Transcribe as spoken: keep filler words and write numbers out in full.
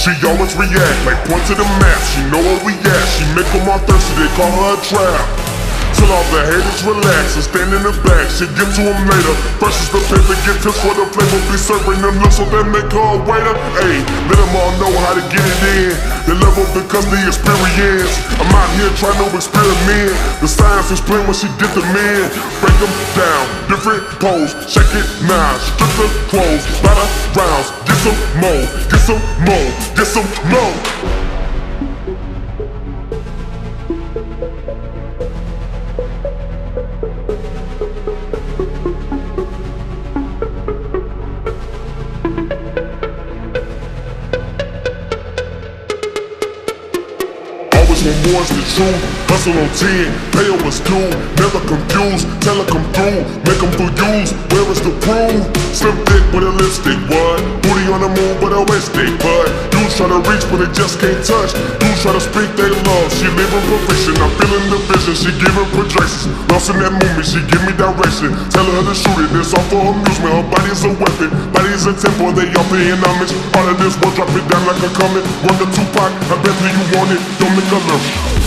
She always react, like point to the map. She know where we at, she make them all thirsty, they call her a trap. Till all the haters relax and stand in the back. She get to them later. First is the paper, get tips for the flavor. Be serving them looks so they make her a waiter. Ayy, let them all know how to get it in. The level because the experience. I'm out here trying to experiment. The science explain when she get the men. Break them down, different pose. Shake it now, strip the clothes. Lot of rounds, get some more, get some more, get some more. Always want more is the truth. Hustle on ten, pay her what's due. Never confused, tell her come through. Make them feel used, where is the proof? Slim thick with a lipstick, what? Booty on the move but a waist stick, but dudes try to reach but they just can't touch. Dudes try to speak they love, she living perfection. I'm feeling the vision, she giving projections. Lost in that movement, she give me direction. Tell her to shoot it, it's all for amusement. Her body's a weapon, body's a tempo. They all paying homage. All of this, we'll drop it down like a comet. Wonder Tupac, I bet you want it, don't make a love.